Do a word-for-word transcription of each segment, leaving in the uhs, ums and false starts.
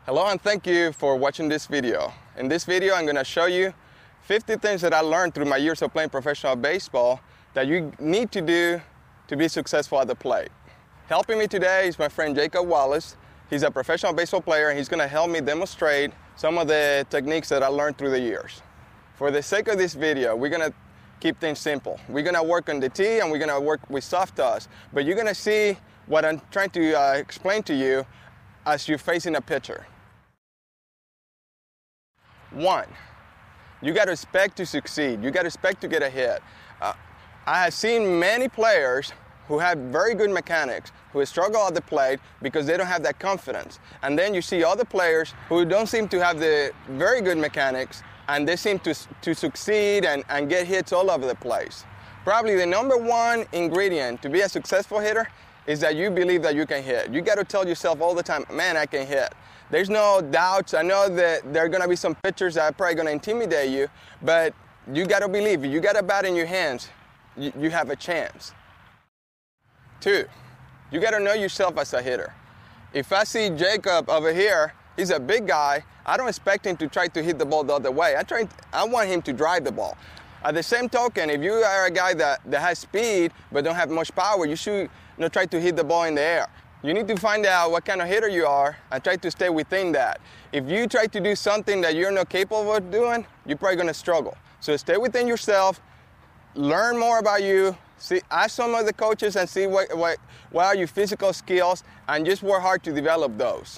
Hello and thank you for watching this video. In this video, I'm going to show you fifty things that I learned through my years of playing professional baseball that you need to do to be successful at the plate. Helping me today is my friend Jacob Wallace. He's a professional baseball player and he's going to help me demonstrate some of the techniques that I learned through the years. For the sake of this video, we're going to keep things simple. We're going to work on the tee and we're going to work with soft toss, but you're going to see what I'm trying to uh, explain to you as you're facing a pitcher. One, you got to expect to succeed. You got to expect to get a hit. Uh, I have seen many players who have very good mechanics who struggle at the plate because they don't have that confidence. And then you see other players who don't seem to have the very good mechanics and they seem to, to succeed and, and get hits all over the place. Probably the number one ingredient to be a successful hitter is that you believe that you can hit. You got to tell yourself all the time, man, I can hit. There's no doubts. I know that there are going to be some pitchers that are probably going to intimidate you, but you got to believe. If you got a bat in your hands, you, you have a chance. Two, you got to know yourself as a hitter. If I see Jacob over here, he's a big guy. I don't expect him to try to hit the ball the other way. I, try, I want him to drive the ball. At the same token, if you are a guy that, that has speed but don't have much power, you should you know, try to hit the ball in the air. You need to find out what kind of hitter you are and try to stay within that. If you try to do something that you're not capable of doing, you're probably going to struggle. So stay within yourself, learn more about you, see, ask some of the coaches and see what, what, what are your physical skills, and just work hard to develop those.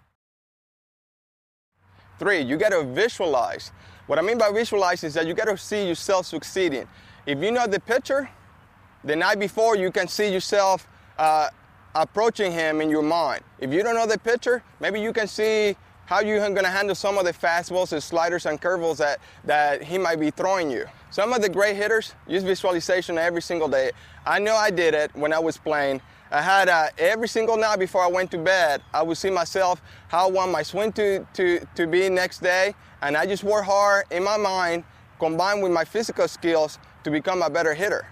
Three, you got to visualize. What I mean by visualize is that you got to see yourself succeeding. If you know the pitcher, the night before you can see yourself uh, approaching him in your mind. If you don't know the pitcher, maybe you can see how you're going to handle some of the fastballs and sliders and curveballs that, that he might be throwing you. Some of the great hitters use visualization every single day. I know I did it when I was playing. I had uh, every single night before I went to bed, I would see myself how I want my swing to, to, to be next day, and I just work hard in my mind, combined with my physical skills, to become a better hitter.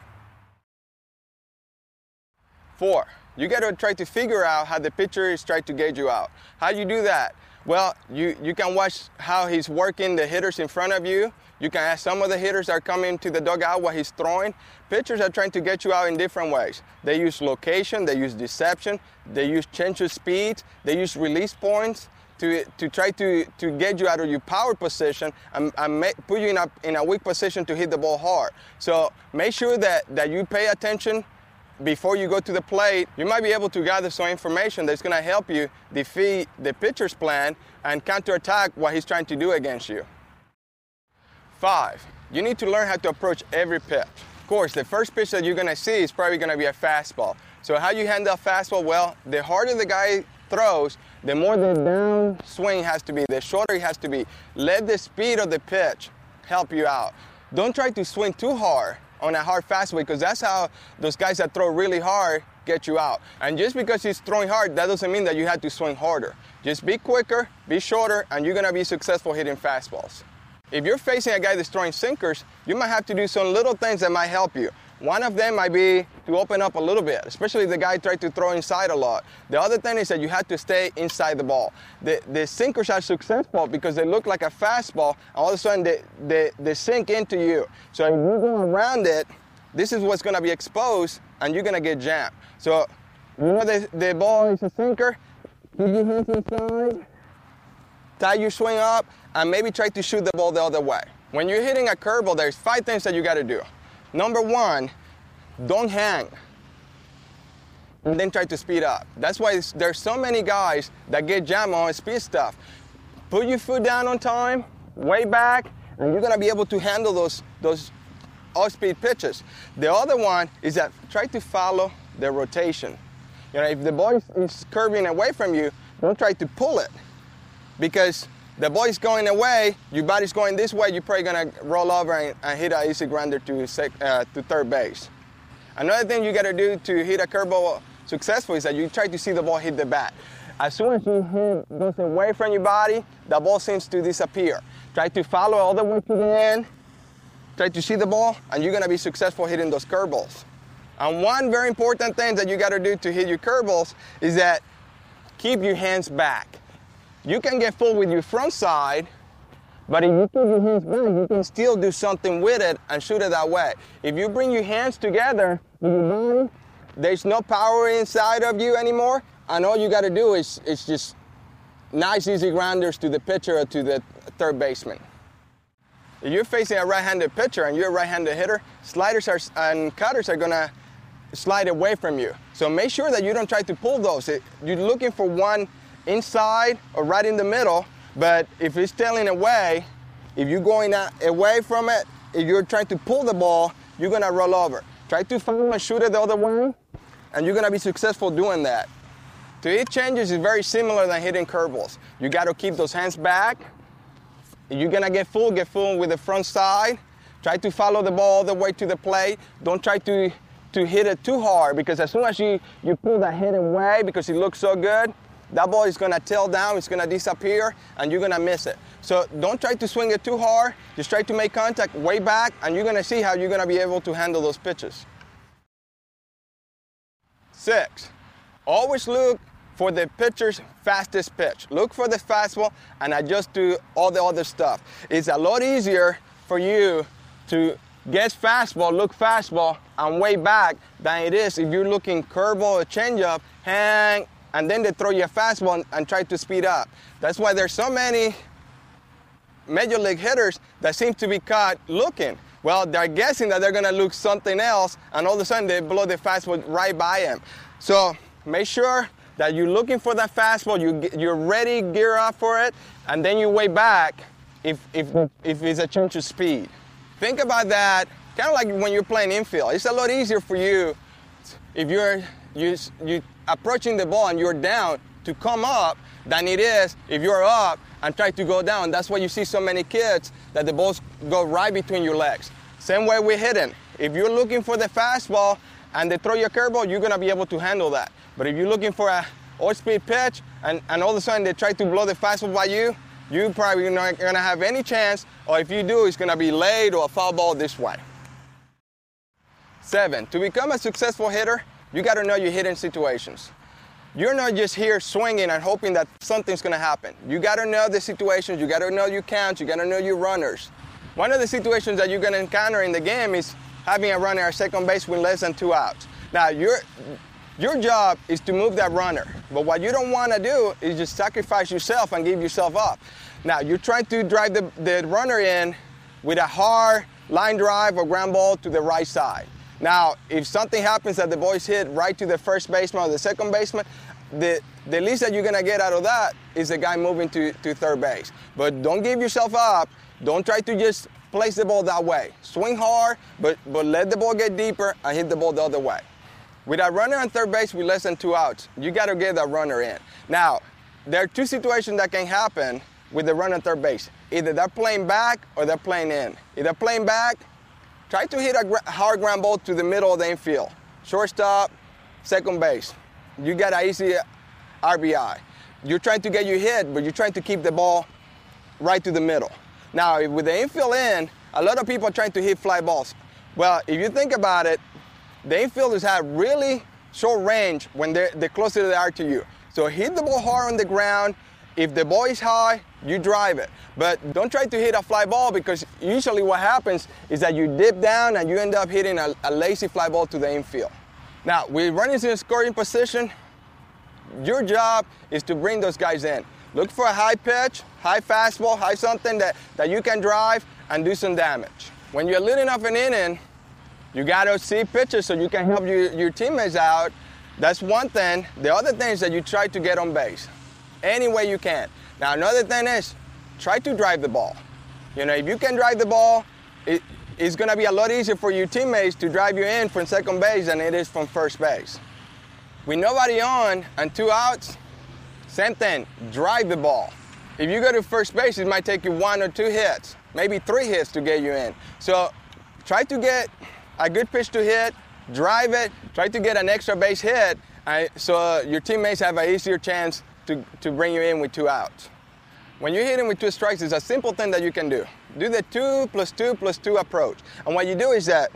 Four, you got to try to figure out how the pitcher is trying to gauge you out. How do you do that? Well, you, you can watch how he's working the hitters in front of you. You can ask some of the hitters that are coming to the dugout what he's throwing. Pitchers are trying to get you out in different ways. They use location, they use deception, they use change of speed, they use release points to, to try to, to get you out of your power position and, and make, put you in a, in a weak position to hit the ball hard. So make sure that, that you pay attention before you go to the plate. You might be able to gather some information that's going to help you defeat the pitcher's plan and counterattack what he's trying to do against you. Five, you need to learn how to approach every pitch. Of course, the first pitch that you're going to see is probably going to be a fastball. So how you handle a fastball? Well, the harder the guy throws, the more the down swing has to be, the shorter it has to be. Let the speed of the pitch help you out. Don't try to swing too hard on a hard fastball, because that's how those guys that throw really hard get you out. And just because he's throwing hard, that doesn't mean that you have to swing harder. Just be quicker, be shorter, and you're going to be successful hitting fastballs. If you're facing a guy that's throwing sinkers, you might have to do some little things that might help you. One of them might be to open up a little bit, especially if the guy tried to throw inside a lot. The other thing is that you have to stay inside the ball. The, the sinkers are successful because they look like a fastball, and all of a sudden they, they, they sink into you. So if you go around it, this is what's going to be exposed, and you're going to get jammed. So you know the, the ball is a sinker, keep your hands inside, tie your swing up, and maybe try to shoot the ball the other way. When you're hitting a curveball, there's five things that you got to do. Number one, don't hang, and then try to speed up. That's why there's so many guys that get jammed on speed stuff. Put your foot down on time, way back, and you're gonna be able to handle those, those off-speed pitches. The other one is that try to follow the rotation. You know, if the ball is curving away from you, don't try to pull it, because the ball is going away, your body's going this way, you're probably going to roll over and, and hit an easy grounder to, sec, uh, to third base. Another thing you got to do to hit a curveball successfully is that you try to see the ball hit the bat. As soon as you hit goes away from your body, the ball seems to disappear. Try to follow all the way to the end, try to see the ball, and you're going to be successful hitting those curveballs. And one very important thing that you got to do to hit your curveballs is that keep your hands back. you can get full with your front side, but if you keep your hands back, you can still do something with it and shoot it that way. If you bring your hands together with your body, there's no power inside of you anymore, and all you got to do is, is just nice, easy grounders to the pitcher or to the third baseman. If you're facing a right-handed pitcher and you're a right-handed hitter, sliders are, and cutters are gonna slide away from you. So make sure that you don't try to pull those. It, you're looking for one inside or right in the middle, but if it's tailing away, if you're going away from it, if you're trying to pull the ball, you're gonna roll over. Try to follow and shoot it the other way, and you're gonna be successful doing that. To hit changes is very similar than hitting curveballs. You gotta keep those hands back. If you're gonna get full, get full with the front side. Try to follow the ball all the way to the plate. Don't try to, to hit it too hard, because as soon as you, you pull that head away because it looks so good, that ball is gonna tail down, it's gonna disappear, and you're gonna miss it. So don't try to swing it too hard. Just try to make contact way back, and you're gonna see how you're gonna be able to handle those pitches. Six, always look for the pitcher's fastest pitch. Look for the fastball and adjust to all the other stuff. It's a lot easier for you to get fastball, look fastball, and way back than it is if you're looking curveball or changeup, hang, and then they throw you a fastball and, and try to speed up. That's why there's so many major league hitters that seem to be caught looking. Well, they're guessing that they're gonna look something else, and all of a sudden they blow the fastball right by them. So make sure that you're looking for that fastball, you, you're ready, gear up for it, and then you way back if, if, if it's a change of speed. Think about that, kind of like when you're playing infield. It's a lot easier for you if you're you, you approaching the ball and you're down to come up than it is if you're up and try to go down. That's why you see so many kids that the balls go right between your legs. Same way with hitting. If you're looking for the fastball and they throw you a curveball, you're gonna be able to handle that. But if you're looking for a all-speed pitch and, and all of a sudden they try to blow the fastball by you, you're probably not gonna have any chance, or if you do, it's gonna be late or a foul ball this way. Seven, to become a successful hitter, you gotta know your hitting situations. You're not just here swinging and hoping that something's gonna happen. You gotta know the situations, you gotta know your counts, you gotta know your runners. One of the situations that you're gonna encounter in the game is having a runner at second base with less than two outs. Now, you're, your job is to move that runner, but what you don't wanna do is just sacrifice yourself and give yourself up. Now, you're trying to drive the, the runner in with a hard line drive or ground ball to the right side. Now, if something happens that the ball is hit right to the first baseman or the second baseman, the, the least that you're gonna get out of that is the guy moving to, to third base. But don't give yourself up. Don't try to just place the ball that way. Swing hard, but, but let the ball get deeper and hit the ball the other way. With a runner on third base with less than two outs, you gotta get that runner in. Now, there are two situations that can happen with the runner on third base. Either they're playing back or they're playing in. If they're playing back, try to hit a hard ground ball to the middle of the infield. Shortstop, second base. You got an easy R B I. You're trying to get your hit, but you're trying to keep the ball right to the middle. Now, with the infield in, a lot of people are trying to hit fly balls. Well, if you think about it, the infielders have really short range when they're the closer they are to you. So hit the ball hard on the ground. If the ball is high, you drive it. But don't try to hit a fly ball, because usually what happens is that you dip down and you end up hitting a, a lazy fly ball to the infield. Now, with runners in scoring position, your job is to bring those guys in. Look for a high pitch, high fastball, high something that, that you can drive and do some damage. When you're leading off an inning, you gotta see pitches so you can help your, your teammates out. That's one thing. The other thing is that you try to get on base any way you can. Now, another thing is, try to drive the ball. You know, if you can drive the ball, it, it's gonna be a lot easier for your teammates to drive you in from second base than it is from first base. With nobody on and two outs, same thing, drive the ball. If you go to first base, it might take you one or two hits, maybe three hits to get you in. So try to get a good pitch to hit, drive it, try to get an extra base hit, uh, so your teammates have an easier chance to, to bring you in with two outs. When you're hitting with two strikes, it's a simple thing that you can do. Do the two plus two plus two approach. And what you do is that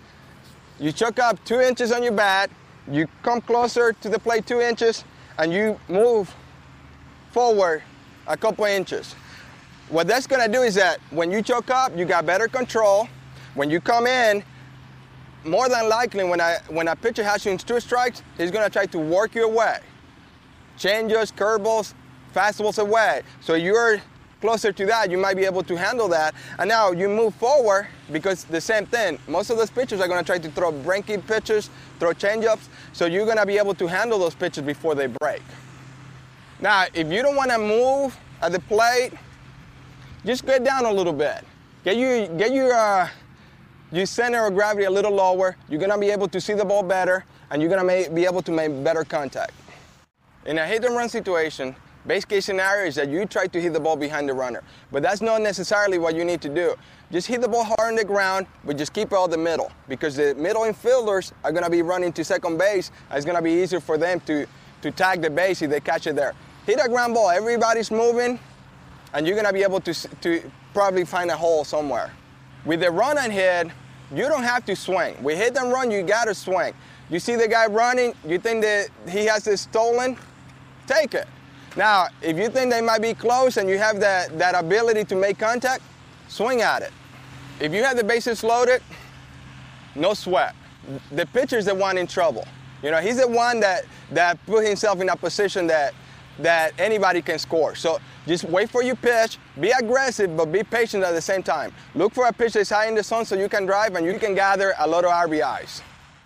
you chuck up two inches on your bat, you come closer to the plate two inches, and you move forward a couple inches. What that's gonna do is that when you choke up, you got better control. When you come in, more than likely when, I, when a pitcher has you in two strikes, he's gonna try to work you away. Changes, curveballs, fastballs away. So you're closer to that, you might be able to handle that. And now you move forward because the same thing. Most of those pitchers are gonna try to throw breaking pitches, throw changeups, so you're gonna be able to handle those pitches before they break. Now, if you don't wanna move at the plate, just get down a little bit. Get you, get your, uh, your center of gravity a little lower. You're gonna be able to see the ball better, and you're gonna be able to make better contact. In a hit and run situation, base case scenario is that you try to hit the ball behind the runner, but that's not necessarily what you need to do. Just hit the ball hard on the ground, but just keep it all the middle, because the middle infielders are gonna be running to second base, and it's gonna be easier for them to, to tag the base if they catch it there. Hit a ground ball, everybody's moving, and you're gonna be able to, to probably find a hole somewhere. With the run and hit, you don't have to swing. With hit and run, you gotta swing. You see the guy running, you think that he has it stolen, take it. Now, if you think they might be close and you have that, that ability to make contact, swing at it. If you have the bases loaded, no sweat. The pitcher's the one in trouble. You know, he's the one that, that put himself in a position that, that anybody can score. So just wait for your pitch, be aggressive, but be patient at the same time. Look for a pitch that's high in the zone so you can drive and you can gather a lot of R B Is.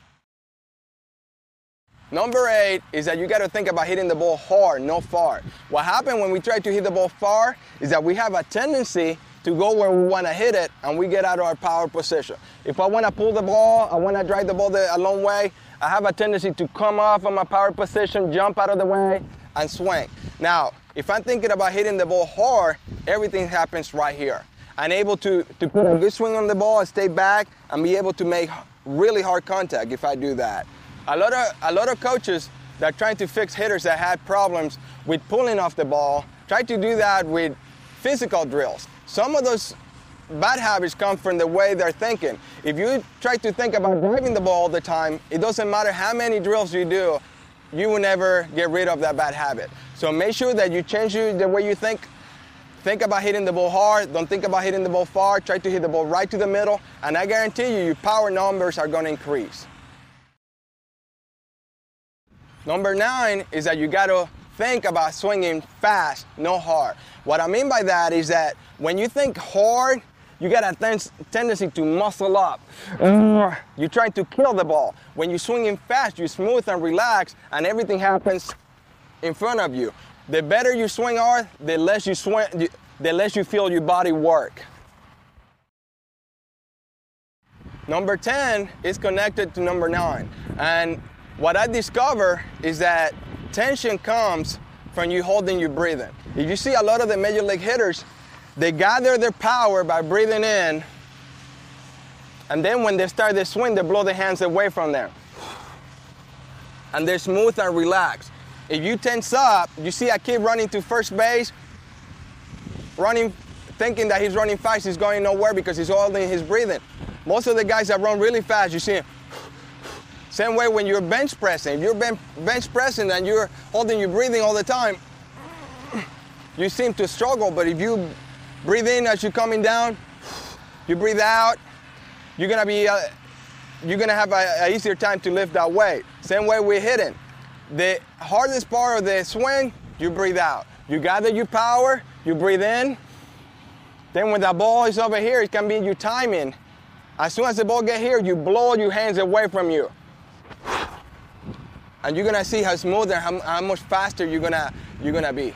Number eight is that you got to think about hitting the ball hard, not far. What happens when we try to hit the ball far is that we have a tendency to go where we want to hit it and we get out of our power position. If I want to pull the ball, I want to drive the ball the, a long way, I have a tendency to come off of my power position, jump out of the way, and swing. Now, if I'm thinking about hitting the ball hard, everything happens right here. I'm able to, to put a good swing on the ball and stay back and be able to make really hard contact if I do that. A lot of, a lot of coaches that are trying to fix hitters that had problems with pulling off the ball try to do that with physical drills. Some of those bad habits come from the way they're thinking. If you try to think about driving the ball all the time, it doesn't matter how many drills you do, you will never get rid of that bad habit. So make sure that you change the way you think. Think about hitting the ball hard, don't think about hitting the ball far, try to hit the ball right to the middle, and I guarantee you, your power numbers are gonna increase. Number nine is that you gotta think about swinging fast, not hard. What I mean by that is that when you think hard, you got a ten- tendency to muscle up. You're trying to kill the ball. When you're swinging fast, you're smooth and relaxed, and everything happens in front of you. The better you swing hard, the less you swing, the less you feel your body work. Number ten is connected to number nine, and what I discovered is that tension comes from you holding your breathing. If you see a lot of the major league hitters, they gather their power by breathing in, and then when they start their swing, they blow their hands away from them. And they're smooth and relaxed. If you tense up, you see a kid running to first base, running, thinking that he's running fast, he's going nowhere because he's holding his breathing. Most of the guys that run really fast, you see him. Same way when you're bench pressing. If you're ben- bench pressing and you're holding your breathing all the time, you seem to struggle, but if you breathe in as you're coming down, you breathe out, you're gonna be, uh, you're gonna have an easier time to lift that weight. Same way we're hitting. The hardest part of the swing, you breathe out. You gather your power, you breathe in, then when the ball is over here, it can be your timing. As soon as the ball gets here, you blow your hands away from you. And you're gonna see how smooth and how, how much faster you're gonna, you're gonna be.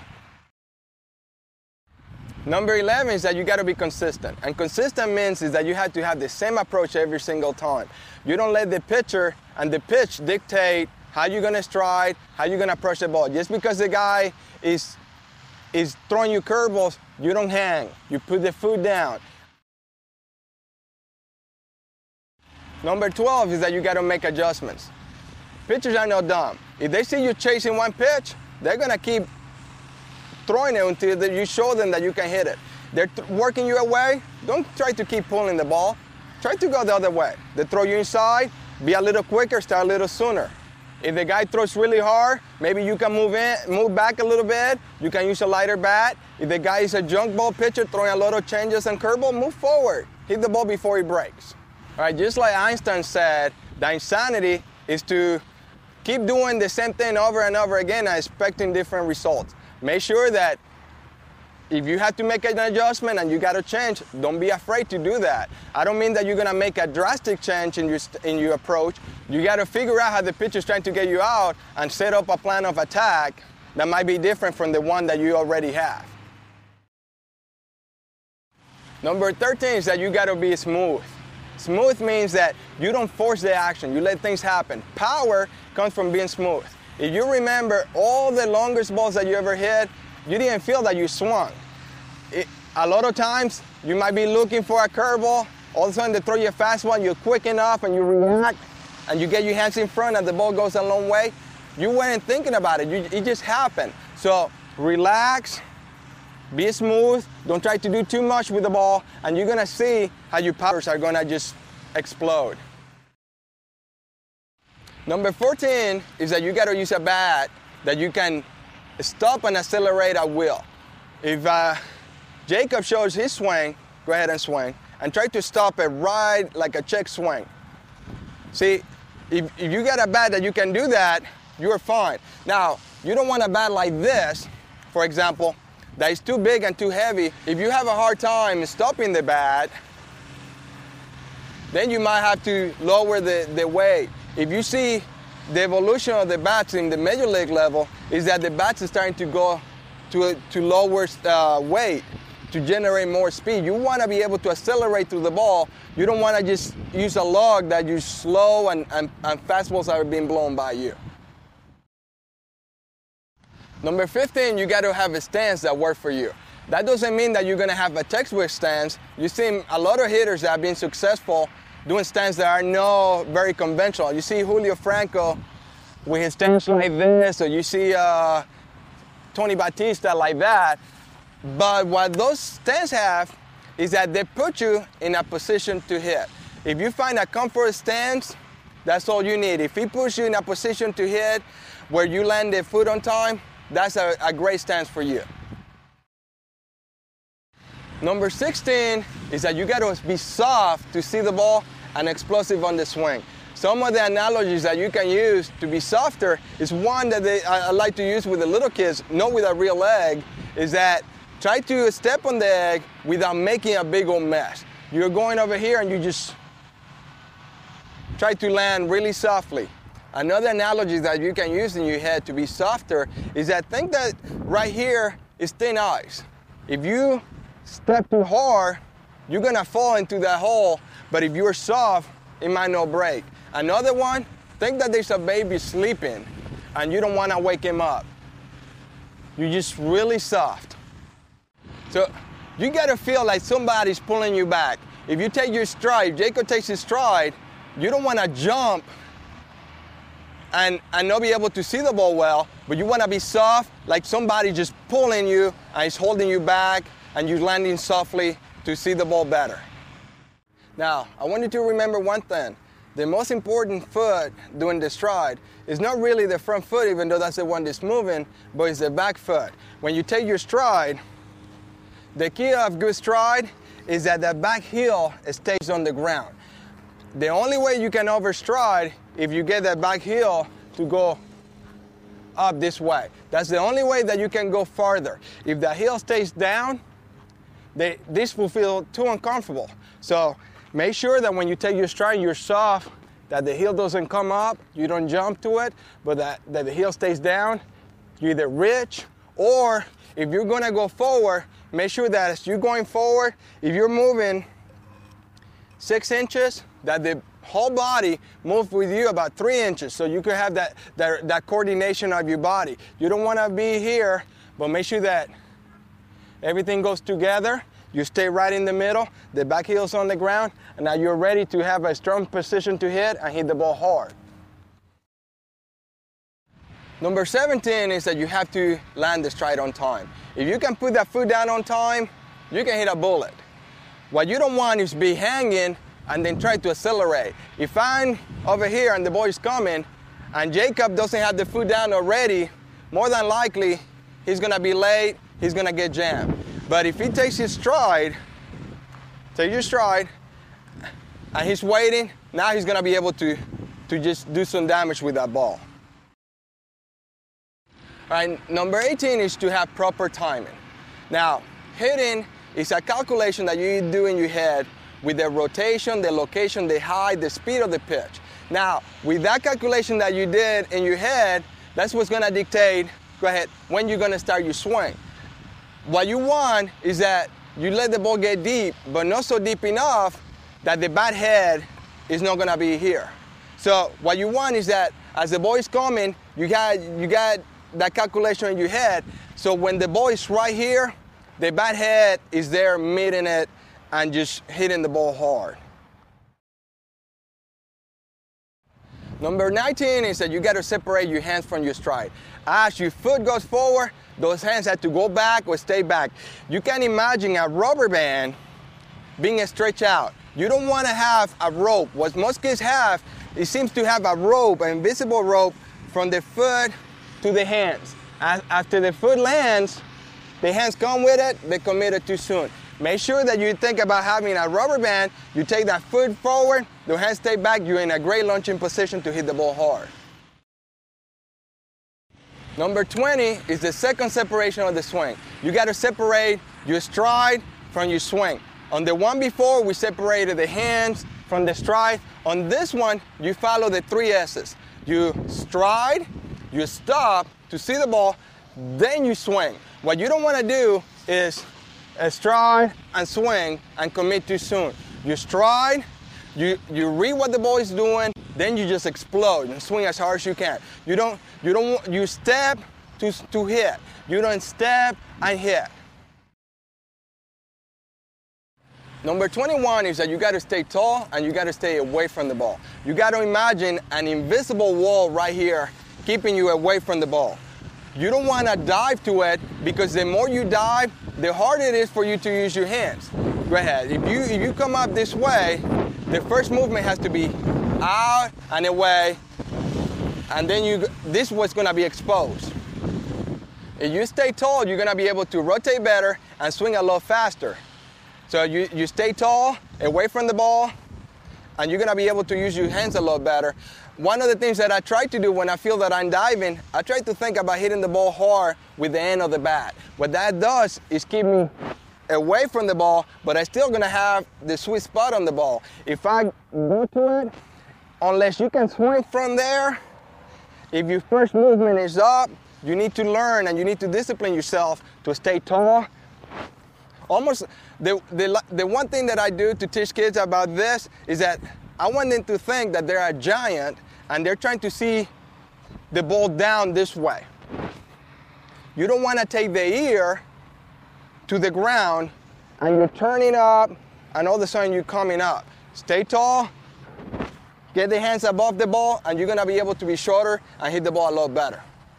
Number eleven is that you gotta be consistent. And consistent means is that you have to have the same approach every single time. You don't let the pitcher and the pitch dictate how you're gonna stride, how you're gonna approach the ball. Just because the guy is, is throwing you curveballs, you don't hang. You put the foot down. Number twelve is that you gotta make adjustments. Pitchers are not dumb. If they see you chasing one pitch, they're gonna keep throwing it until you show them that you can hit it. They're th- working you away, don't try to keep pulling the ball. Try to go the other way. They throw you inside, be a little quicker, start a little sooner. If the guy throws really hard, maybe you can move in, move back a little bit. You can use a lighter bat. If the guy is a junk ball pitcher throwing a lot of changes and curveball, move forward. Hit the ball before it breaks. All right, just like Einstein said, the insanity is to keep doing the same thing over and over again and expecting different results. Make sure that if you have to make an adjustment and you got to change, don't be afraid to do that. I don't mean that you're going to make a drastic change in your, in your approach. You got to figure out how the pitcher's trying to get you out and set up a plan of attack that might be different from the one that you already have. Number thirteen is that you got to be smooth. Smooth means that you don't force the action. You let things happen. Power comes from being smooth. If you remember all the longest balls that you ever hit, you didn't feel that you swung. It, a lot of times, you might be looking for a curveball. All of a sudden, they throw you a fast one. You're quick enough, and you react, and you get your hands in front, and the ball goes a long way. You weren't thinking about it. You, it just happened. So relax, be smooth. Don't try to do too much with the ball, and you're gonna see how your powers are gonna just explode. Number fourteen is that you gotta use a bat that you can stop and accelerate at will. If uh, Jacob shows his swing, go ahead and swing, and try to stop it right like a check swing. See, if, if you got a bat that you can do that, you're fine. Now, you don't want a bat like this, for example, that is too big and too heavy. If you have a hard time stopping the bat, then you might have to lower the, the weight. If you see the evolution of the bats in the major league level is that the bats are starting to go to, a, to lower uh, weight to generate more speed. You want to be able to accelerate through the ball. You don't want to just use a log that you slow and, and, and fastballs are being blown by you. Number fifteen, you got to have a stance that works for you. That doesn't mean that you're going to have a textbook stance. You've seen a lot of hitters that have been successful doing stands that are not very conventional. You see Julio Franco with his stance like this, or you see uh, Tony Batista like that. But what those stands have is that they put you in a position to hit. If you find a comfort stance, that's all you need. If he puts you in a position to hit where you land the foot on time, that's a, a great stance for you. Number sixteen is that you got to be soft to see the ball and explosive on the swing. Some of the analogies that you can use to be softer is one that they, I, I like to use with the little kids, not with a real egg, is that try to step on the egg without making a big old mess. You're going over here and you just try to land really softly. Another analogy that you can use in your head to be softer is that think that right here is thin ice. If you step too hard, you're gonna fall into that hole, but if you're soft, it might not break. Another one, think that there's a baby sleeping and you don't wanna wake him up. You're just really soft. So you gotta feel like somebody's pulling you back. If you take your stride, if Jacob takes his stride, you don't wanna jump and, and not be able to see the ball well, but you wanna be soft, like somebody just pulling you and is holding you back and you're landing softly to see the ball better. Now, I want you to remember one thing. The most important foot doing the stride is not really the front foot, even though that's the one that's moving, but it's the back foot. When you take your stride, the key of good stride is that the back heel stays on the ground. The only way you can overstride if you get that back heel to go up this way. That's the only way that you can go farther. If the heel stays down, they, this will feel too uncomfortable. So make sure that when you take your stride, you're soft, that the heel doesn't come up, you don't jump to it, but that, that the heel stays down. You either reach, or if you're gonna go forward, make sure that as you're going forward, if you're moving six inches, that the whole body moves with you about three inches, so you can have that, that, that coordination of your body. You don't wanna be here, but make sure that everything goes together. You stay right in the middle, the back heel's on the ground, and now you're ready to have a strong position to hit and hit the ball hard. Number seventeen is that you have to land the stride on time. If you can put that foot down on time, you can hit a bullet. What you don't want is to be hanging and then try to accelerate. If I'm over here and the ball is coming, and Jacob doesn't have the foot down already, more than likely, he's gonna be late, he's gonna get jammed. But if he takes his stride, take your stride, and he's waiting, now he's gonna be able to, to just do some damage with that ball. All right, number eighteen is to have proper timing. Now, hitting is a calculation that you do in your head with the rotation, the location, the height, the speed of the pitch. Now, with that calculation that you did in your head, that's what's gonna dictate, go ahead, when you're gonna start your swing. What you want is that you let the ball get deep, but not so deep enough that the bat head is not gonna be here. So what you want is that as the ball is coming, you got, you got that calculation in your head, so when the ball is right here, the bat head is there meeting it and just hitting the ball hard. Number nineteen is that you got to separate your hands from your stride. As your foot goes forward, those hands have to go back or stay back. You can imagine a rubber band being stretched out. You don't want to have a rope. What most kids have, it seems to have a rope, an invisible rope from the foot to the hands. As, after the foot lands, the hands come with it, they commit it too soon. Make sure that you think about having a rubber band, you take that foot forward, the hands stay back, you're in a great launching position to hit the ball hard. Number twenty is the second separation of the swing. You got to separate your stride from your swing. On the one before, we separated the hands from the stride. On this one, you follow the three S's. You stride, you stop to see the ball, then you swing. What you don't want to do is stride and swing and commit too soon. You stride, you, you read what the ball is doing, then you just explode and swing as hard as you can. You don't, you don't, you step to, to hit. You don't step and hit. Number twenty-one is that you got to stay tall and you got to stay away from the ball. You got to imagine an invisible wall right here keeping you away from the ball. You don't want to dive to it because the more you dive, the harder it is for you to use your hands. Go ahead. If you, if you come up this way, the first movement has to be out and away, and then you, this is what's going to be exposed. If you stay tall, you're going to be able to rotate better and swing a lot faster. So you, you stay tall, away from the ball, and you're going to be able to use your hands a lot better. One of the things that I try to do when I feel that I'm diving, I try to think about hitting the ball hard with the end of the bat. What that does is keep me away from the ball, but I'm still going to have the sweet spot on the ball. If I go to it, unless you can swing from there, if your first movement is up, you need to learn and you need to discipline yourself to stay tall. Almost, the, the, the one thing that I do to teach kids about this is that I want them to think that they're a giant and they're trying to see the ball down this way. You don't want to take the ear to the ground and you're turning up and all of a sudden you're coming up. Stay tall, get the hands above the ball, and you're going to be able to be shorter and hit the ball a lot better.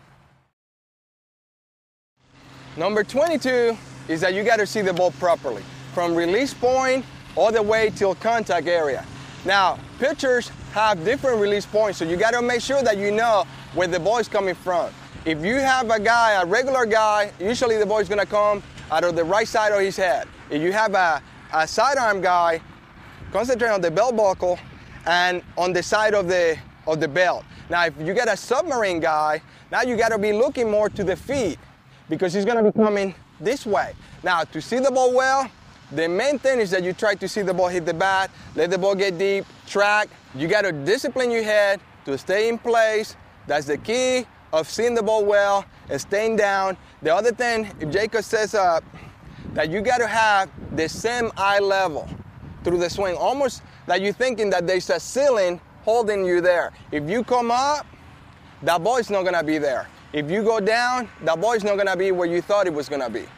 Number twenty-two is that you got to see the ball properly, from release point all the way till contact area. Now, pitchers have different release points, so you got to make sure that you know where the ball is coming from. If you have a guy, a regular guy, usually the ball is going to come out of the right side of his head. If you have a, a sidearm guy, concentrate on the belt buckle and on the side of the, of the belt. Now, if you get a submarine guy, now you got to be looking more to the feet because he's going to be coming this way. Now, to see the ball well, the main thing is that you try to see the ball hit the bat, let the ball get deep, track. You got to discipline your head to stay in place. That's the key of seeing the ball well and staying down. The other thing, if Jacob says uh, that you got to have the same eye level through the swing, almost like you're thinking that there's a ceiling holding you there. If you come up, that ball is not going to be there. If you go down, that ball is not going to be where you thought it was going to be.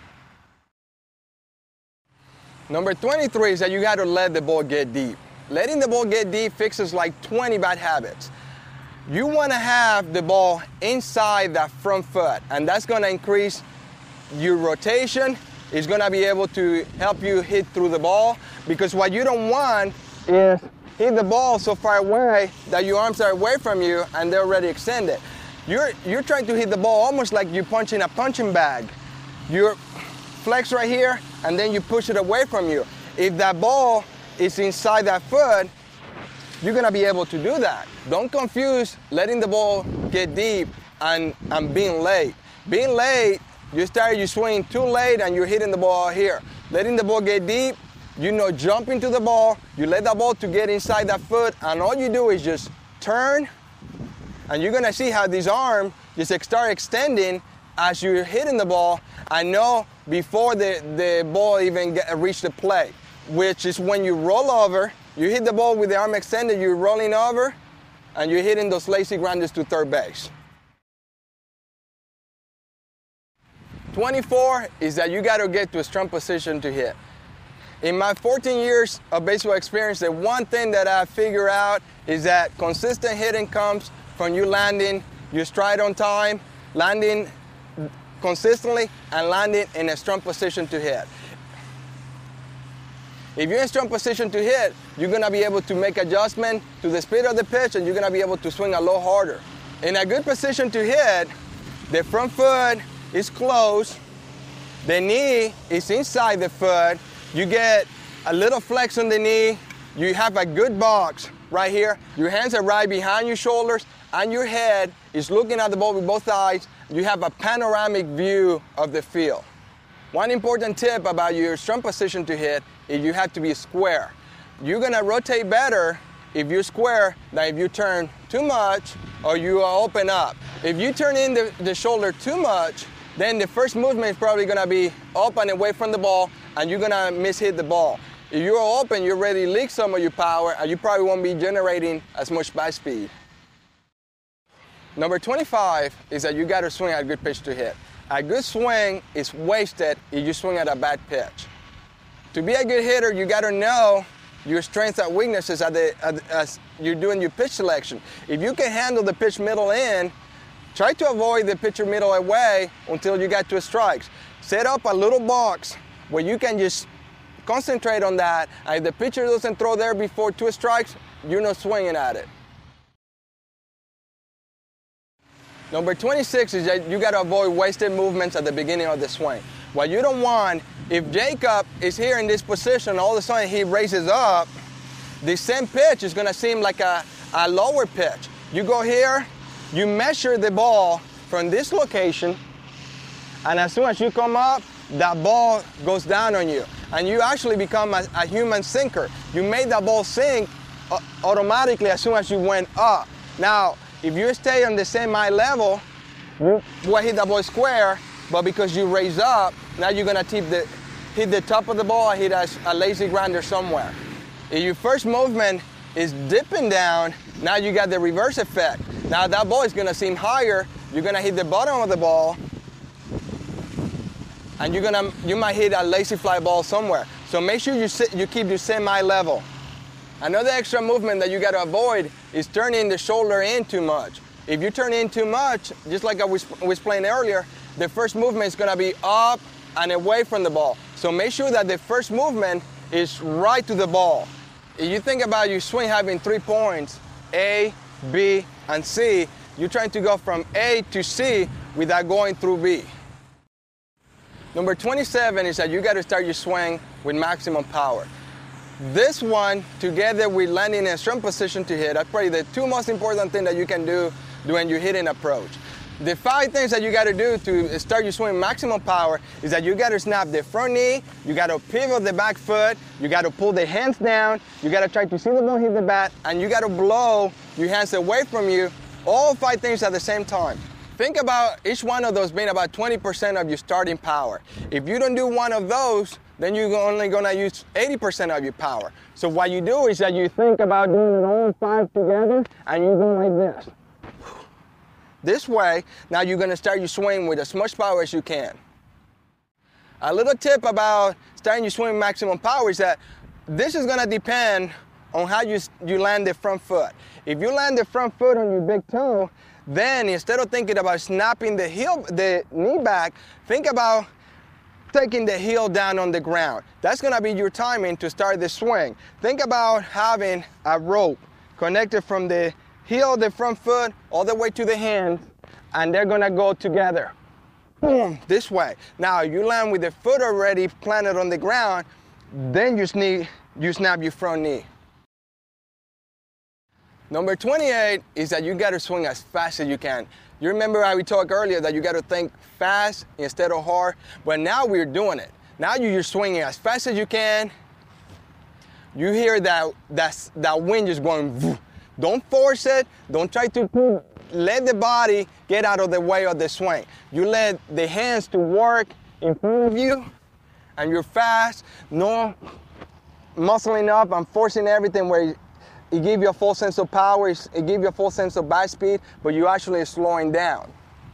Number twenty-three is that you got to let the ball get deep. Letting the ball get deep fixes like twenty bad habits. You want to have the ball inside that front foot, and that's going to increase your rotation. It's going to be able to help you hit through the ball, because what you don't want is hit the ball so far away that your arms are away from you and they're already extended. You're, you're trying to hit the ball almost like you're punching a punching bag. You flex right here and then you push it away from you. If that ball is inside that foot, you're gonna be able to do that. Don't confuse letting the ball get deep and, and being late. Being late, you start you swing too late and you're hitting the ball here. Letting the ball get deep, you know, jump into the ball, you let the ball to get inside that foot, and all you do is just turn, and you're gonna see how this arm just start extending as you're hitting the ball, and know before the, the ball even get, reach the plate, which is when you roll over, you hit the ball with the arm extended, you're rolling over, and you're hitting those lazy grounders to third base. twenty-four is that you got to get to a strong position to hit. In my fourteen years of baseball experience, the one thing that I figured out is that consistent hitting comes from you landing your stride on time, landing consistently, and landing in a strong position to hit. If you're in a strong position to hit, you're going to be able to make adjustment to the speed of the pitch, and you're going to be able to swing a lot harder. In a good position to hit, the front foot is closed, the knee is inside the foot, you get a little flex on the knee, you have a good box right here, your hands are right behind your shoulders, and your head is looking at the ball with both eyes. You have a panoramic view of the field. One important tip about your strong position to hit is you have to be square. You're gonna rotate better if you're square than if you turn too much or you open up. If you turn in the, the shoulder too much, then the first movement is probably gonna be up and away from the ball, and you're gonna miss-hit the ball. If you're open, you already leak some of your power, and you probably won't be generating as much bat speed. Number twenty-five is that you gotta swing at a good pitch to hit. A good swing is wasted if you swing at a bad pitch. To be a good hitter, you gotta know your strengths and weaknesses as, the, as you're doing your pitch selection. If you can handle the pitch middle in, try to avoid the pitcher middle away until you get to strikes. Set up a little box where you can just concentrate on that, and if the pitcher doesn't throw there before two strikes, you're not swinging at it. Number twenty-six is that you got to avoid wasted movements at the beginning of the swing. What you don't want, if Jacob is here in this position, all of a sudden he raises up, the same pitch is going to seem like a, a lower pitch. You go here, you measure the ball from this location, and as soon as you come up, that ball goes down on you, and you actually become a, a human sinker. You made that ball sink uh, automatically as soon as you went up. Now, if you stay on the same eye level, you will hit the ball square, but because you raise up, now you're gonna tip the, hit the top of the ball and hit a, a lazy grinder somewhere. If your first movement is dipping down, now you got the reverse effect. Now that ball is gonna seem higher, you're gonna hit the bottom of the ball, and you're gonna, you might hit a lazy fly ball somewhere. So make sure you, sit, you keep your same eye level. Another extra movement that you got to avoid is turning the shoulder in too much. If you turn in too much, just like I was, was playing earlier, the first movement is going to be up and away from the ball. So make sure that the first movement is right to the ball. If you think about your swing having three points, A, B, and C, you're trying to go from A to C without going through B. Number twenty-seven is that you got to start your swing with maximum power. This one, together with landing in a strong position to hit, are probably the two most important things that you can do when you're hitting approach. The five things that you got to do to start your swing maximum power is that you got to snap the front knee, you got to pivot the back foot, you got to pull the hands down, you got to try to see the ball hit the bat, and you got to blow your hands away from you. All five things at the same time. Think about each one of those being about twenty percent of your starting power. If you don't do one of those, then you're only gonna use eighty percent of your power. So what you do is that you think about doing it all five together, and you go like this. This way, now you're gonna start your swing with as much power as you can. A little tip about starting your swing with maximum power is that this is gonna depend on how you, you land the front foot. If you land the front foot on your big toe, then instead of thinking about snapping the heel, the knee back, think about taking the heel down on the ground. That's gonna be your timing to start the swing. Think about having a rope connected from the heel of the front foot all the way to the hand, and they're gonna go together. Boom, this way. Now you land with the foot already planted on the ground, then you, sneak, you snap your front knee. Number twenty-eight is that you gotta swing as fast as you can. You remember how we talked earlier that you gotta think fast instead of hard? Well, now we're doing it. Now you're swinging as fast as you can. You hear that, that, that wind just going, voo. Don't force it. Don't try to let the body get out of the way of the swing. You let the hands to work in front of you, and you're fast. No muscling up and forcing everything where it gives you a full sense of power, it gives you a full sense of back speed, but you actually are slowing down.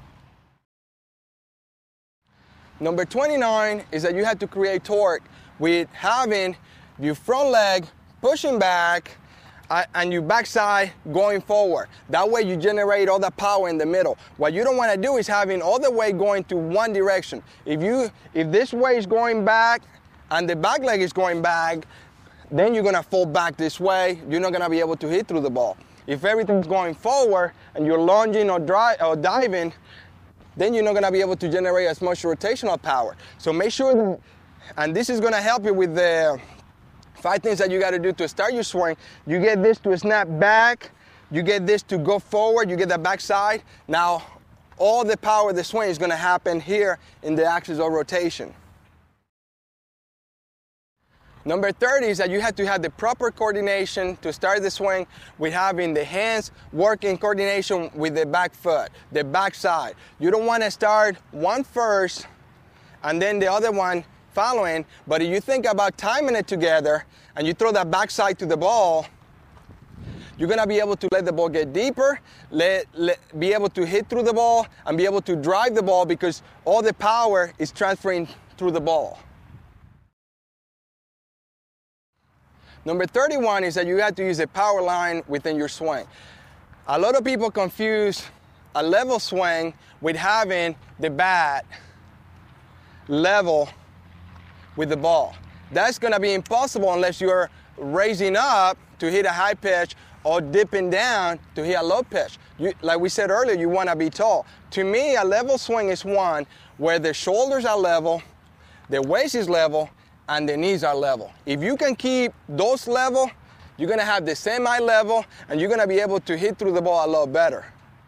Number twenty-nine is that you have to create torque with having your front leg pushing back uh, and your backside going forward. That way you generate all that power in the middle. What you don't want to do is having all the weight going to one direction. If you, if this way is going back and the back leg is going back, then you're gonna fall back this way. You're not gonna be able to hit through the ball. If everything's going forward and you're lunging or, dry, or diving, then you're not gonna be able to generate as much rotational power. So make sure that, and this is gonna help you with the five things that you gotta do to start your swing. You get this to snap back, you get this to go forward, you get the backside. Now, all the power of the swing is gonna happen here in the axis of rotation. Number thirty is that you have to have the proper coordination to start the swing with having the hands work in coordination with the back foot, the back side. You don't want to start one first and then the other one following, but if you think about timing it together and you throw that back side to the ball, you're going to be able to let the ball get deeper, let, let, be able to hit through the ball, and be able to drive the ball because all the power is transferring through the ball. Number thirty-one is that you have to use a power line within your swing. A lot of people confuse a level swing with having the bat level with the ball. That's gonna be impossible unless you're raising up to hit a high pitch or dipping down to hit a low pitch. You, like we said earlier, you wanna be tall. To me, a level swing is one where the shoulders are level, the waist is level, and the knees are level. If you can keep those level, you're gonna have the same eye level and you're gonna be able to hit through the ball a lot better.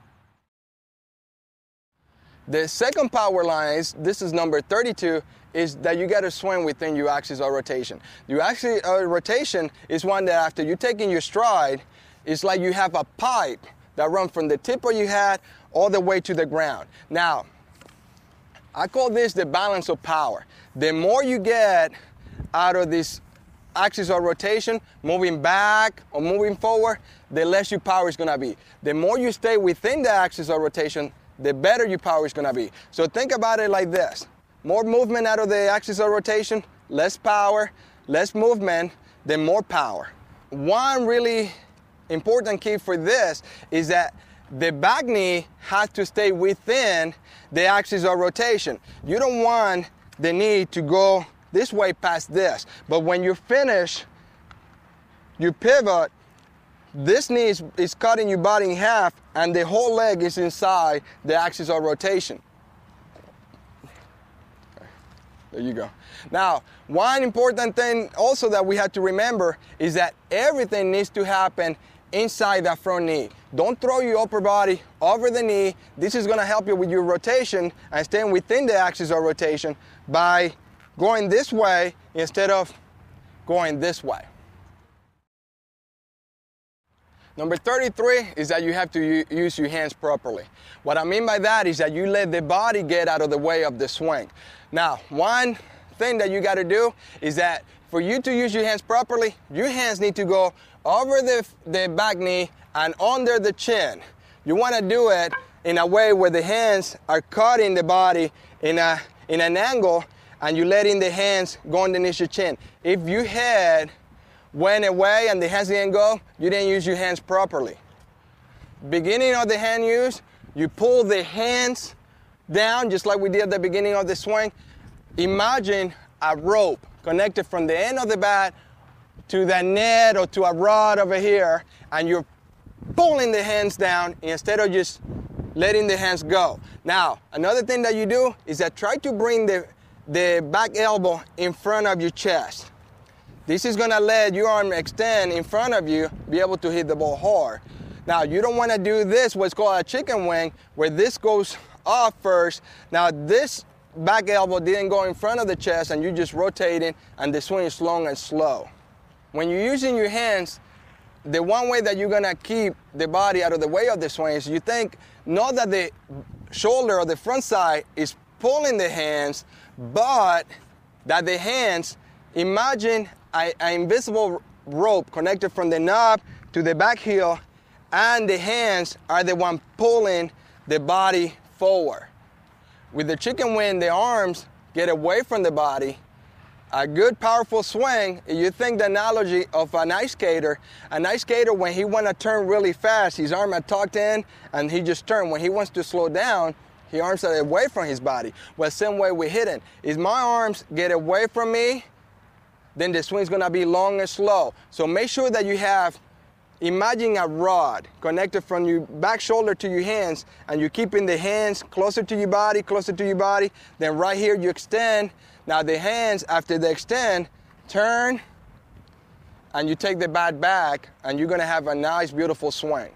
The second power line is, this is number thirty-two, is that you gotta swing within your axis of rotation. Your axis of rotation is one that after you're taking your stride, it's like you have a pipe that runs from the tip of your hat all the way to the ground. Now, I call this the balance of power. The more you get out of this axis of rotation, moving back or moving forward, the less your power is gonna be. The more you stay within the axis of rotation, the better your power is gonna be. So think about it like this. More movement out of the axis of rotation, less power, less movement, then more power. One really important key for this is that the back knee has to stay within the axis of rotation. You don't want the knee to go this way past this. But when you finish, you pivot, this knee is, is cutting your body in half and the whole leg is inside the axis of rotation. There you go. Now, one important thing also that we have to remember is that everything needs to happen inside that front knee. Don't throw your upper body over the knee. This is going to help you with your rotation and staying within the axis of rotation by going this way instead of going this way. Number thirty-three is that you have to use your hands properly. What I mean by that is that you let the body get out of the way of the swing. Now, one thing that you got to do is that for you to use your hands properly, your hands need to go over the, the back knee and under the chin. You want to do it in a way where the hands are cutting the body in, a, in an angle and you're letting the hands go underneath your chin. If your head went away and the hands didn't go, you didn't use your hands properly. Beginning of the hand use, you pull the hands down just like we did at the beginning of the swing. imagine a rope connected from the end of the bat to the net or to a rod over here, and you're pulling the hands down instead of just letting the hands go. Now, another thing that you do is that try to bring the, the back elbow in front of your chest. This is gonna let your arm extend in front of you, be able to hit the ball hard. Now, you don't wanna do this, what's called a chicken wing, where this goes off first. Now, this back elbow didn't go in front of the chest, and you're just rotating, and the swing is long and slow. When you're using your hands, the one way that you're gonna keep the body out of the way of the swing is you think, not that the shoulder or the front side is pulling the hands, but that the hands, imagine an invisible rope connected from the knob to the back heel, and the hands are the one pulling the body forward. With the chicken wing, the arms get away from the body. A good, powerful swing, you think the analogy of an ice skater. An ice skater, when he wants to turn really fast, his arm are tucked in, and he just turns. When he wants to slow down, his arms are away from his body. Well, same way with hitting. If my arms get away from me, then the swing's gonna be long and slow. So make sure that you have, imagine a rod connected from your back shoulder to your hands, and you're keeping the hands closer to your body, closer to your body. Then right here you extend. Now the hands, after they extend, turn, and you take the bat back, and you're gonna have a nice, beautiful swing.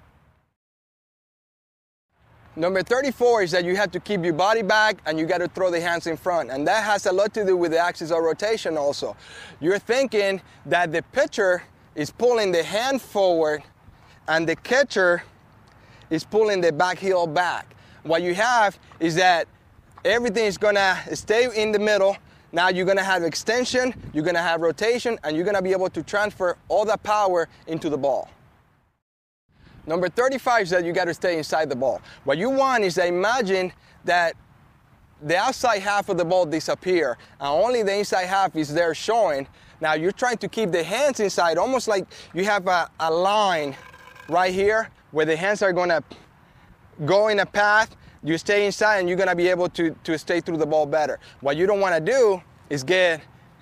Number thirty-four is that you have to keep your body back, and you gotta throw the hands in front. And that has a lot to do with the axis of rotation also. You're thinking that the pitcher is pulling the hand forward, and the catcher is pulling the back heel back. What you have is that everything is gonna stay in the middle. Now you're gonna have extension, you're gonna have rotation, and you're gonna be able to transfer all that power into the ball. Number thirty-five is that you gotta stay inside the ball. What you want is to imagine that the outside half of the ball disappear, and only the inside half is there showing. Now you're trying to keep the hands inside, almost like you have a, a line right here where the hands are gonna go in a path. You stay inside, and you're gonna be able to, to stay through the ball better. What you don't wanna do is get,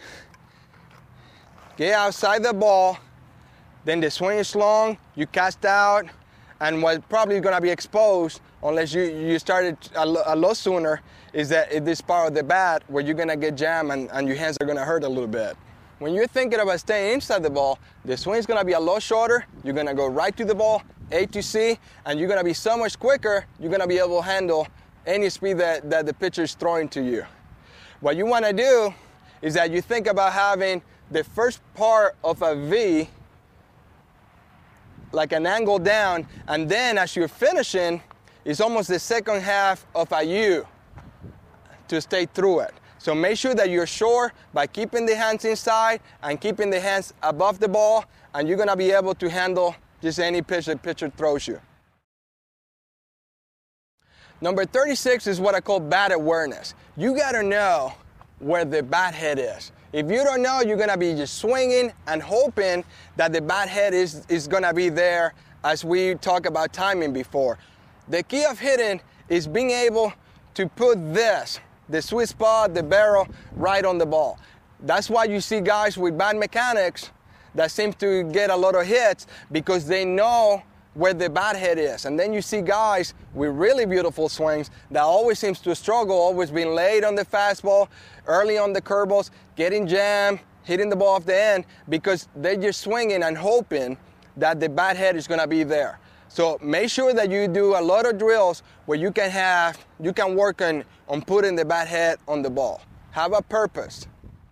get outside the ball, then the swing is long, you cast out, and what's probably gonna be exposed, unless you, you started a, a lot sooner, is that this part of the bat where you're gonna get jammed, and, and your hands are gonna hurt a little bit. When you're thinking about staying inside the ball, the swing is gonna be a lot shorter, you're gonna go right to the ball, A to C, and you're gonna be so much quicker, you're gonna be able to handle any speed that, that the pitcher is throwing to you. What you wanna do is that you think about having the first part of a V, like an angle down, and then as you're finishing, it's almost the second half of a U to stay through it. So make sure that you're sure by keeping the hands inside and keeping the hands above the ball, and you're gonna be able to handle just any pitch that pitcher throws you. Number thirty-six is what I call bat awareness. You gotta know where the bat head is. If you don't know, you're gonna be just swinging and hoping that the bat head is, is gonna be there, as we talked about timing before. The key of hitting is being able to put this, the sweet spot, the barrel, right on the ball. That's why you see guys with bad mechanics that seem to get a lot of hits, because they know where the bat head is. And then you see guys with really beautiful swings that always seems to struggle, always being late on the fastball, early on the curveballs, getting jammed, hitting the ball off the end, because they're just swinging and hoping that the bat head is gonna be there. So make sure that you do a lot of drills where you can have, you can work on, on putting the bat head on the ball. Have a purpose.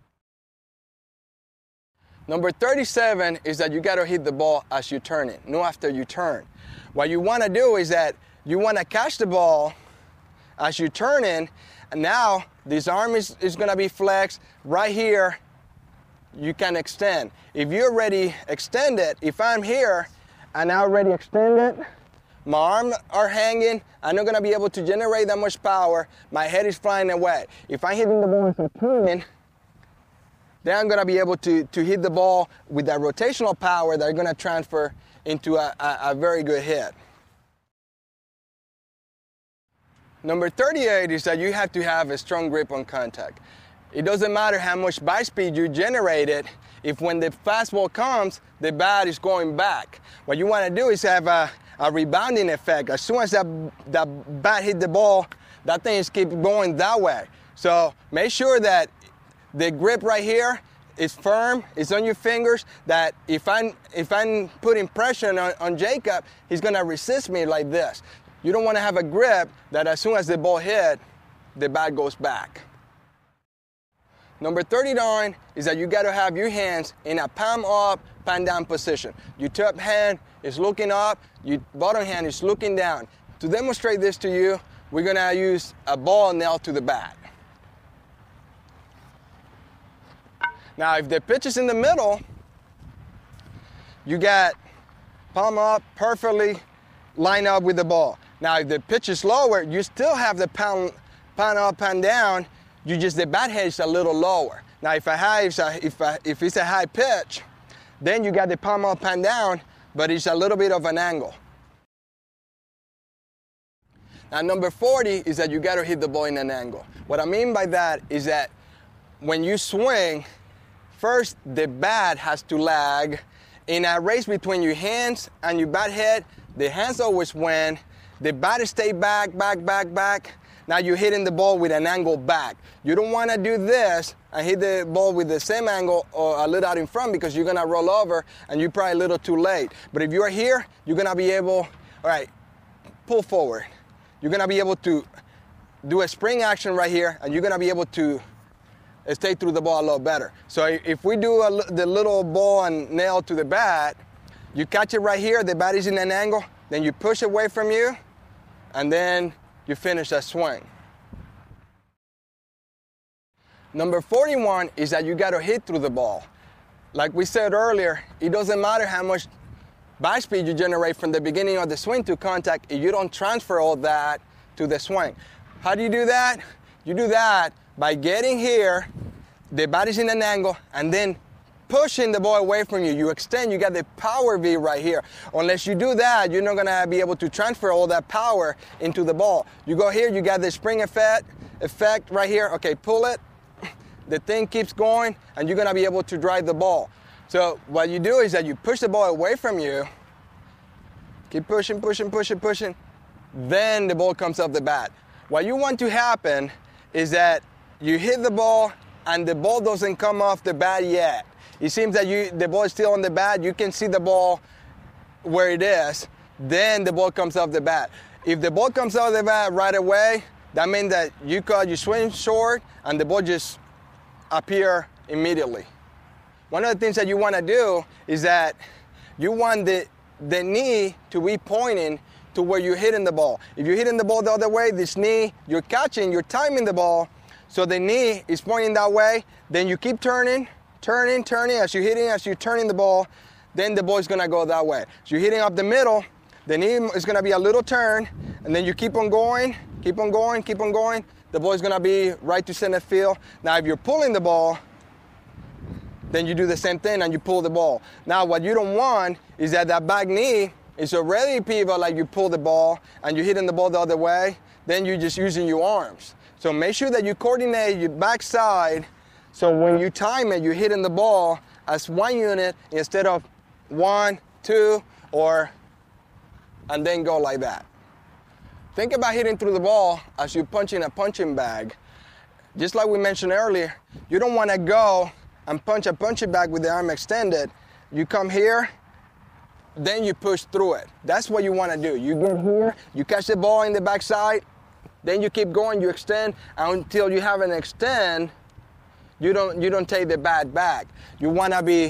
Number thirty-seven is that you gotta hit the ball as you turn it, not after you turn. What you wanna do is that you wanna catch the ball as you turn in, and now this arm is, is gonna be flexed. Right here, you can extend. If you're already extended, if I'm here, and I already extended, my arms are hanging, I'm not gonna be able to generate that much power, my head is flying away. If I'm hitting the ball as I'm turning, then I'm gonna be able to, to hit the ball with that rotational power that are gonna transfer into a, a, a very good hit. Number thirty-eight is that you have to have a strong grip on contact. It doesn't matter how much bite speed you generated, if when the fastball comes, the bat is going back. What you want to do is have a, a rebounding effect. As soon as that, that bat hit the ball, that thing is keep going that way. So make sure that the grip right here is firm, it's on your fingers, that if I'm, if I'm putting pressure on, on Jacob, he's going to resist me like this. You don't want to have a grip that as soon as the ball hit, the bat goes back. Number thirty-nine is that you got to have your hands in a palm up, palm down position. Your top hand is looking up, your bottom hand is looking down. To demonstrate this to you, we're going to use a ball nailed to the bat. Now, if the pitch is in the middle, you got palm up, perfectly lined up with the ball. Now, if the pitch is lower, you still have the palm, palm up, palm down. You just, the bat head is a little lower. Now, if, a high, if, a, if, a, if it's a high pitch, then you got the palm up, palm down, but it's a little bit of an angle. Now, number forty is that you got to hit the ball in an angle. What I mean by that is that when you swing, first the bat has to lag. In a race between your hands and your bat head, the hands always win. The bat stay back, back, back, back. Now you're hitting the ball with an angle back. You don't want to do this and hit the ball with the same angle or a little out in front because you're going to roll over and you're probably a little too late. But if you're here, you're going to be able, all right, pull forward. You're going to be able to do a spring action right here and you're going to be able to stay through the ball a lot better. So if we do a, the little ball and nail to the bat, you catch it right here, the bat is in an angle, then you push away from you, and then you finish that swing. Number forty-one is that you got to hit through the ball. Like we said earlier, it doesn't matter how much bite speed you generate from the beginning of the swing to contact if you don't transfer all that to the swing. How do you do that? You do that by getting here, the bat is in an angle, and then pushing the ball away from you. You extend, you got the power V right here. Unless you do that, you're not gonna be able to transfer all that power into the ball. You go here, you got the spring effect, effect right here. Okay, pull it, the thing keeps going, and you're gonna be able to drive the ball. So what you do is that you push the ball away from you, keep pushing, pushing, pushing, pushing, then the ball comes off the bat. What you want to happen is that you hit the ball and the ball doesn't come off the bat yet. It seems that you, the ball is still on the bat. You can see the ball where it is. Then the ball comes off the bat. If the ball comes off the bat right away, that means that you cut your swing short and the ball just appear immediately. One of the things that you want to do is that you want the, the knee to be pointing to where you're hitting the ball. If you're hitting the ball the other way, this knee, you're catching, you're timing the ball, so the knee is pointing that way, then you keep turning, turning, turning, as you're hitting, as you're turning the ball, then the ball is gonna go that way. So you're hitting up the middle, the knee is gonna be a little turn, and then you keep on going, keep on going, keep on going, the ball is gonna be right to center field. Now if you're pulling the ball, then you do the same thing and you pull the ball. Now what you don't want is that that back knee is already pivot, like you pull the ball and you're hitting the ball the other way, then you're just using your arms. So make sure that you coordinate your backside so when you time it, you're hitting the ball as one unit instead of one, two, or, and then go like that. Think about hitting through the ball as you're punching a punching bag. Just like we mentioned earlier, you don't want to go and punch a punching bag with the arm extended. You come here, then you push through it. That's what you want to do. You get here, you catch the ball in the backside, then you keep going, you extend, until you have an extend, you don't, you don't take the bat back. You want to be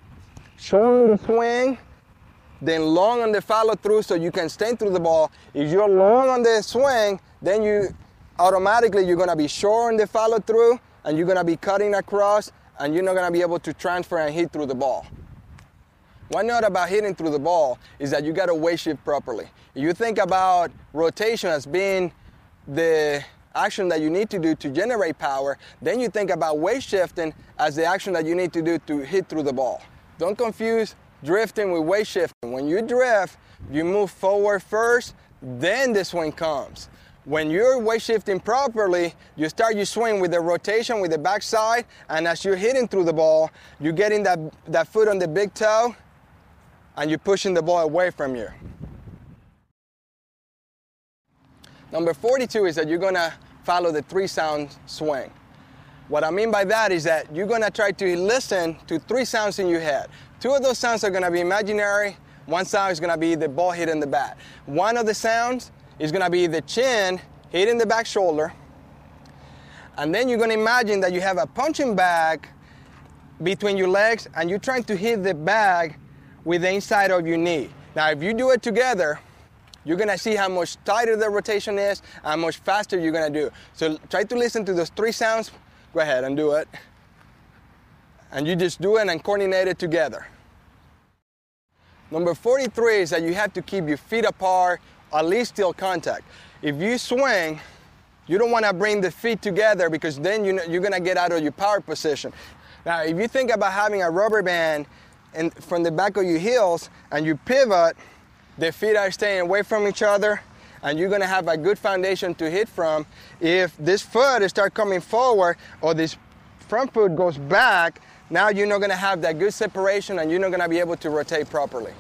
short the swing, then long on the follow through so you can stand through the ball. If you're long on the swing, then you automatically you're going to be short on the follow through and you're going to be cutting across and you're not going to be able to transfer and hit through the ball. One note about hitting through the ball is that you got to weight shift properly. If you think about rotation as being the action that you need to do to generate power, then you think about weight shifting as the action that you need to do to hit through the ball. Don't confuse drifting with weight shifting. When you drift, you move forward first, then the swing comes. When you're weight shifting properly, you start your swing with the rotation with the backside, and as you're hitting through the ball, you're getting that, that foot on the big toe, and you're pushing the ball away from you. Number forty-two is that you're gonna follow the three sound swing. What I mean by that is that you're gonna try to listen to three sounds in your head. Two of those sounds are gonna be imaginary. One sound is gonna be the ball hitting the bat. One of the sounds is gonna be the chin hitting the back shoulder. And then you're gonna imagine that you have a punching bag between your legs and you're trying to hit the bag with the inside of your knee. Now, if you do it together, you're gonna see how much tighter the rotation is and how much faster you're gonna do. So try to listen to those three sounds. Go ahead and do it. And you just do it and coordinate it together. Number forty-three is that you have to keep your feet apart, at least till contact. If you swing, you don't wanna bring the feet together because then you know, you're gonna get out of your power position. Now, if you think about having a rubber band in, from the back of your heels and you pivot, the feet are staying away from each other, and you're gonna have a good foundation to hit from. If this foot starts coming forward or this front foot goes back, now you're not gonna have that good separation and you're not gonna be able to rotate properly.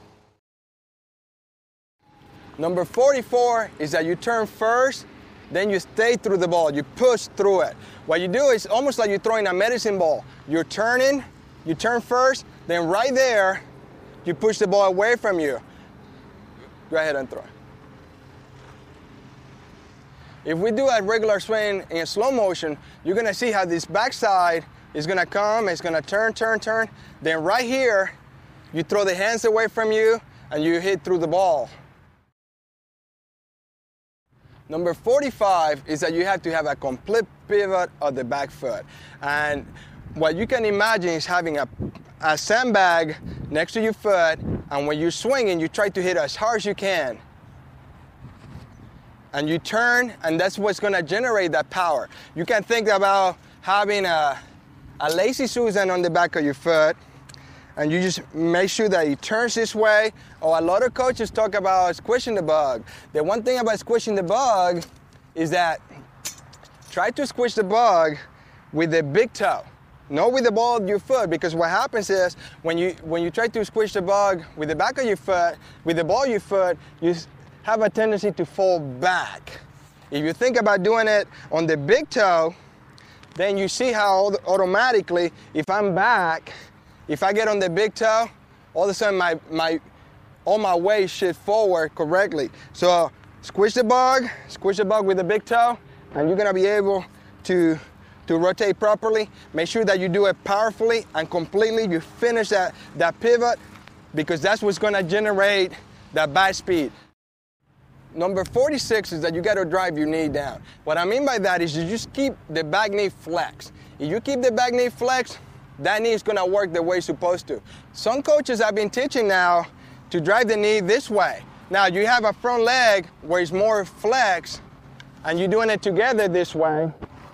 Number forty-four is that you turn first, then you stay through the ball, you push through it. What you do is almost like you're throwing a medicine ball. You're turning, you turn first, then right there, you push the ball away from you. Go ahead and throw. If we do a regular swing in slow motion, you're gonna see how this backside is gonna come, it's gonna turn, turn, turn. Then right here, you throw the hands away from you and you hit through the ball. Number forty-five is that you have to have a complete pivot of the back foot. And what you can imagine is having a, a sandbag next to your foot, and when you're swinging, you try to hit as hard as you can. And you turn, and that's what's gonna generate that power. You can think about having a, a lazy Susan on the back of your foot, and you just make sure that it turns this way. Or a lot of coaches talk about squishing the bug. The one thing about squishing the bug is that try to squish the bug with the big toe, not with the ball of your foot, because what happens is when you when you try to squish the bug with the back of your foot, with the ball of your foot, you have a tendency to fall back. If you think about doing it on the big toe, then you see how automatically, if I'm back, if I get on the big toe, all of a sudden my, my, all my weight shift forward correctly. So squish the bug, squish the bug with the big toe, and you're gonna be able to, to rotate properly. Make sure that you do it powerfully and completely. You finish that, that pivot, because that's what's gonna generate that back speed. Number forty-six is that you gotta drive your knee down. What I mean by that is you just keep the back knee flexed. If you keep the back knee flexed, that knee is gonna work the way it's supposed to. Some coaches have been teaching now to drive the knee this way. Now you have a front leg where it's more flexed, and you're doing it together this way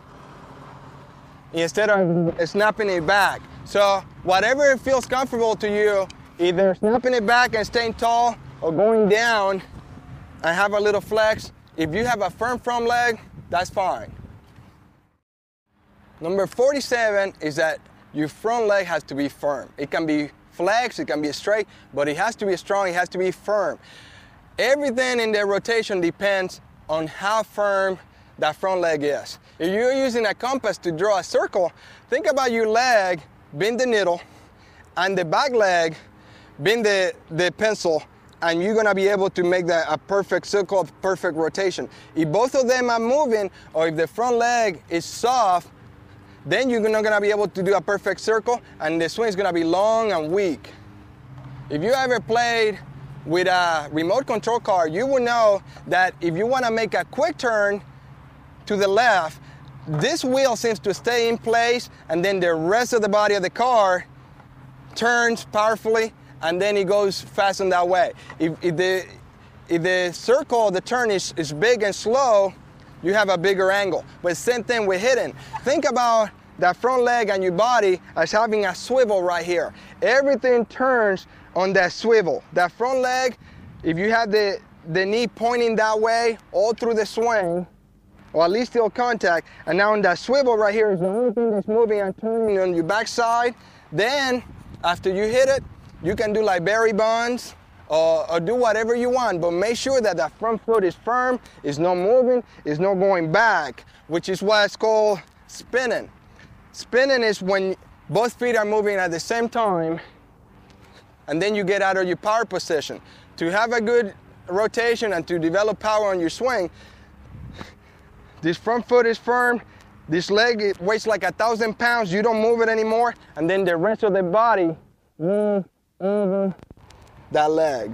instead of snapping it back. So whatever feels comfortable to you, either snapping it back and staying tall or going down and have a little flex. If you have a firm front leg, that's fine. Number forty-seven is that your front leg has to be firm. It can be flexed, it can be straight, but it has to be strong, it has to be firm. Everything in the rotation depends on how firm that front leg is. If you're using a compass to draw a circle, think about your leg being the needle and the back leg being the, the pencil, and you're gonna be able to make that a perfect circle, perfect rotation. If both of them are moving, or if the front leg is soft, then you're not gonna be able to do a perfect circle, and the swing is gonna be long and weak. If you ever played with a remote control car, you will know that if you wanna make a quick turn to the left, this wheel seems to stay in place, and then the rest of the body of the car turns powerfully, and then it goes fast in that way. If, if, the, if the circle, the turn is, is big and slow, you have a bigger angle. But same thing with hitting. Think about that front leg and your body as having a swivel right here. Everything turns on that swivel. That front leg, if you have the, the knee pointing that way all through the swing, or at least still contact, and now in that swivel right here is the only thing that's moving and turning on your backside. Then, after you hit it, you can do like Barry Bonds, or, or do whatever you want, but make sure that that front foot is firm, is not moving, is not going back, which is why it's called spinning. Spinning is when both feet are moving at the same time, and then you get out of your power position. To have a good rotation and to develop power on your swing, this front foot is firm, this leg it weighs like a thousand pounds, you don't move it anymore, and then the rest of the body moves over that leg.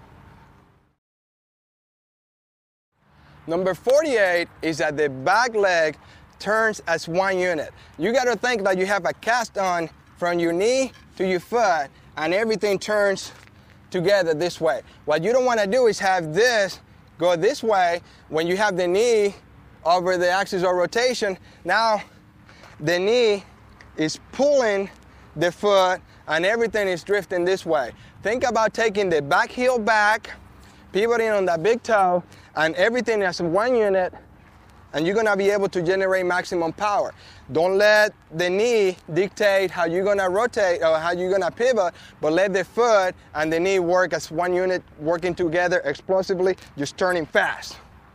Number forty-eight is that the back leg turns as one unit. You got to think that you have a cast on from your knee to your foot, and everything turns together this way. What you don't want to do is have this go this way when you have the knee over the axis of rotation. Now the knee is pulling the foot and everything is drifting this way. Think about taking the back heel back, pivoting on that big toe, and everything as one unit, and you're gonna be able to generate maximum power. Don't let the knee dictate how you're gonna rotate or how you're gonna pivot, but let the foot and the knee work as one unit, working together explosively, just turning fast.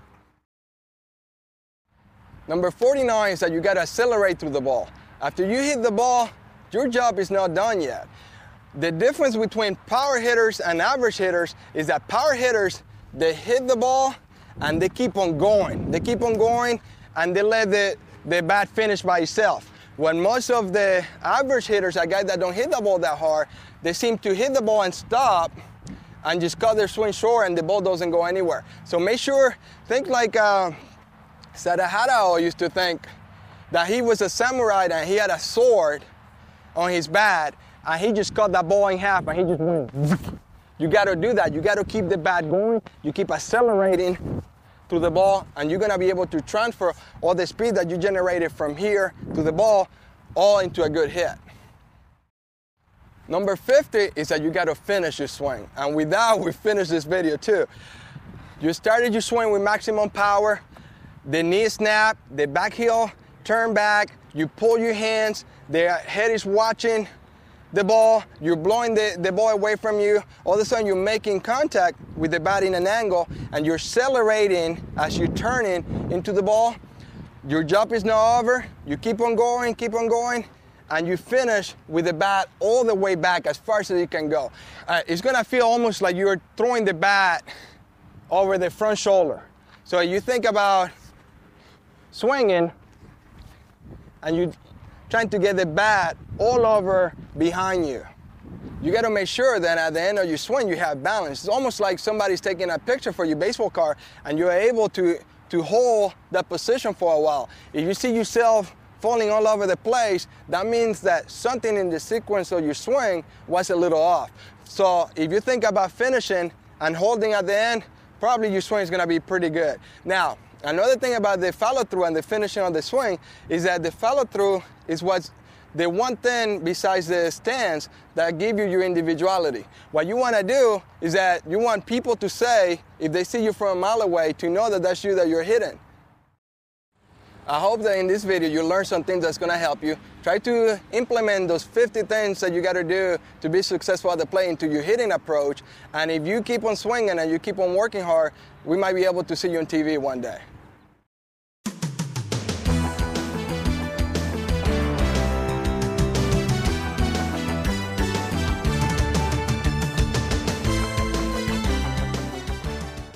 Number forty-nine is that you gotta accelerate through the ball. After you hit the ball, your job is not done yet. The difference between power hitters and average hitters is that power hitters, they hit the ball and they keep on going. They keep on going and they let the, the bat finish by itself. When most of the average hitters are guys that don't hit the ball that hard, they seem to hit the ball and stop and just cut their swing short and the ball doesn't go anywhere. So make sure, think like uh, Sada Harao used to think that he was a samurai and he had a sword on his bat and he just cut that ball in half and he just went. You got to do that. You got to keep the bat going. You keep accelerating through the ball, and you're going to be able to transfer all the speed that you generated from here to the ball all into a good hit. Number fifty is that you got to finish your swing. And with that, we finish this video too. You started your swing with maximum power. The knee snap, the back heel turn back. You pull your hands. The head is watching the ball, you're blowing the, the ball away from you. All of a sudden you're making contact with the bat in an angle and you're accelerating as you're turning into the ball. Your job is not over. You keep on going, keep on going, and you finish with the bat all the way back as far as you can go. Uh, it's gonna feel almost like you're throwing the bat over the front shoulder. So you think about swinging and you trying to get the bat all over behind you. You got to make sure that at the end of your swing you have balance. It's almost like somebody's taking a picture for your baseball card and you're able to, to hold that position for a while. If you see yourself falling all over the place, that means that something in the sequence of your swing was a little off. So if you think about finishing and holding at the end, probably your swing is going to be pretty good. Now, another thing about the follow-through and the finishing of the swing is that the follow-through is what's the one thing besides the stance that give you your individuality. What you want to do is that you want people to say, if they see you from a mile away, to know that that's you that you're hitting. I hope that in this video you learn some things that's going to help you. Try to implement those fifty things that you got to do to be successful at the plate into your hitting approach. And if you keep on swinging and you keep on working hard, we might be able to see you on T V one day.